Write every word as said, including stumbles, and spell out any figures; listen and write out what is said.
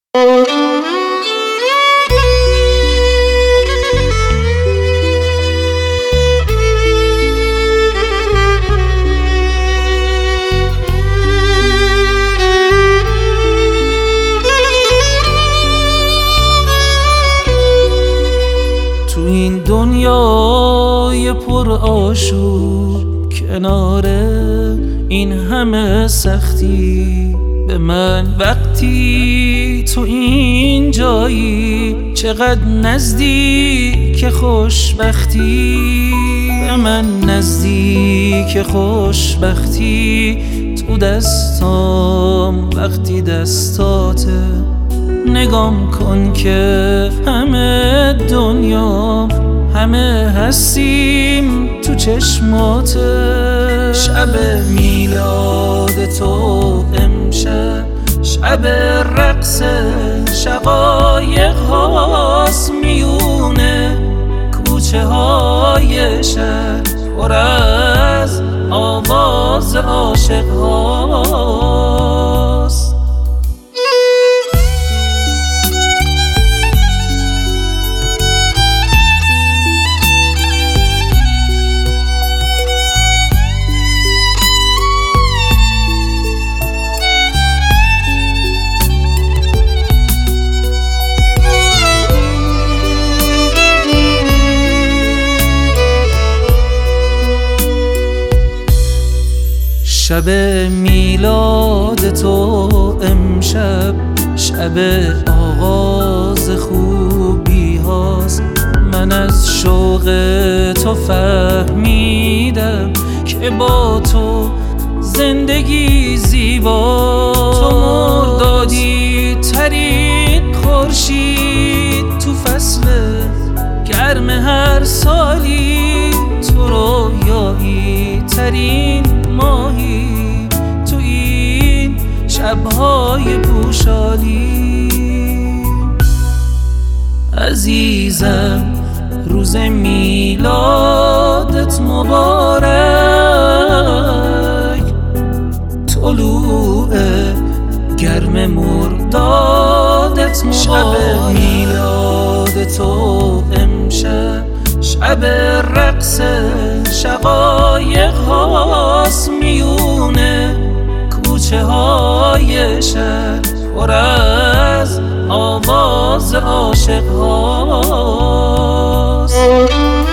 تو این دنیای پر آشوب کنار این همه سختی، به من وقتی تو این جایی چقدر نزدیک خوشبختی، به من نزدیک خوشبختی تو دستام وقتی دستاته. نگام کن که همه دنیا همه هستیم تو چشماته. شب میلاد تو امشب شب رقص شقایق هاست، میونه کوچه های شهر پر از آواز عاشق هاست. شب میلاد تو امشب شب آغاز خوبی هاست. من از شوق تو فهمیدم که با تو زندگی زیبا. تو مردادی ترین خورشید تو فصل گرم هر سالی، تو رویایی ترین ماهی تو این شبهای پوشالی. عزیزم روز میلادت مبارک، طلوع گرم مردادت مبارک. شب میلاد تو امشب شب رقص شقایق هاست، میونه کوچه های شهر پر از آواز عاشق هاست.